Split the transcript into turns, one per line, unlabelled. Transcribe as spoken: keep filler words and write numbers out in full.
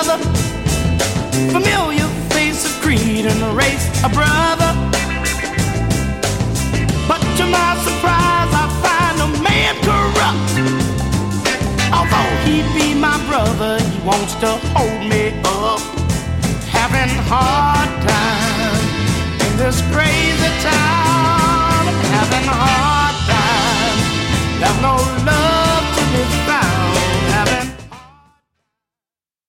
another familiar face of creed and race, a brother. But to my surprise, I find a man corrupt. Although he be my brother, he wants to hold me up. Having hard time in this crazy town.